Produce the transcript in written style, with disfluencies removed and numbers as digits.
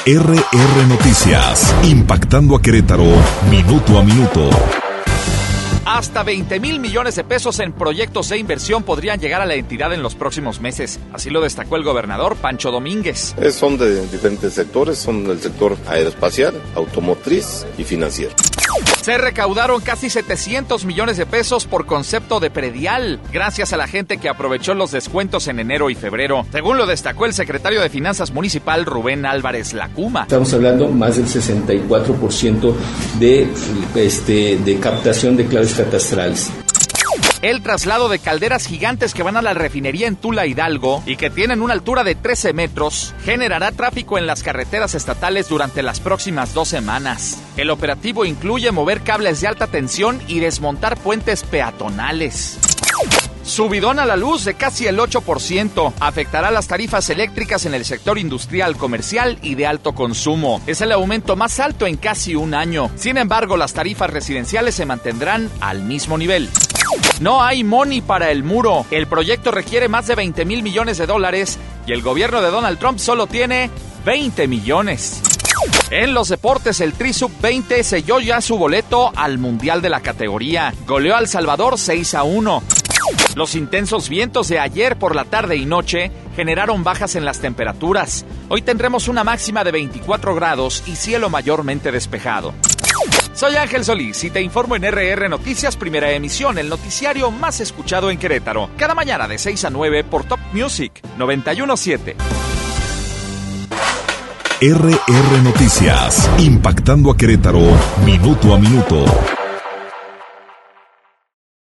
RR Noticias, impactando a Querétaro, minuto a minuto. Hasta 20,000 millones de pesos en proyectos de inversión podrían llegar a la entidad en los próximos meses. Así lo destacó el gobernador Pancho Domínguez. Son de diferentes sectores, son del sector aeroespacial, automotriz y financiero. Se recaudaron casi 700 millones de pesos por concepto de predial, gracias a la gente que aprovechó los descuentos en enero y febrero. Según lo destacó el secretario de Finanzas Municipal, Rubén Álvarez Lacuma. Estamos hablando más del 64% de captación de claves catastrales. El traslado de calderas gigantes que van a la refinería en Tula, Hidalgo, y que tienen una altura de 13 metros, generará tráfico en las carreteras estatales durante las próximas 2 semanas. El operativo incluye mover cables de alta tensión y desmontar puentes peatonales. Subidón a la luz de casi el 8%. Afectará las tarifas eléctricas en el sector industrial, comercial y de alto consumo. Es el aumento más alto en casi un año. Sin embargo, las tarifas residenciales se mantendrán al mismo nivel. No hay money para el muro. El proyecto requiere más de 20,000 millones de dólares y el gobierno de Donald Trump solo tiene 20 millones. En los deportes, el Tri Sub-20 selló ya su boleto al Mundial de la categoría. Goleó a El Salvador 6-1. Los intensos vientos de ayer por la tarde y noche generaron bajas en las temperaturas. Hoy tendremos una máxima de 24 grados y cielo mayormente despejado. Soy Ángel Solís y te informo en RR Noticias, primera emisión, el noticiario más escuchado en Querétaro. Cada mañana de 6 a 9 por Top Music 91.7. RR Noticias, impactando a Querétaro, minuto a minuto.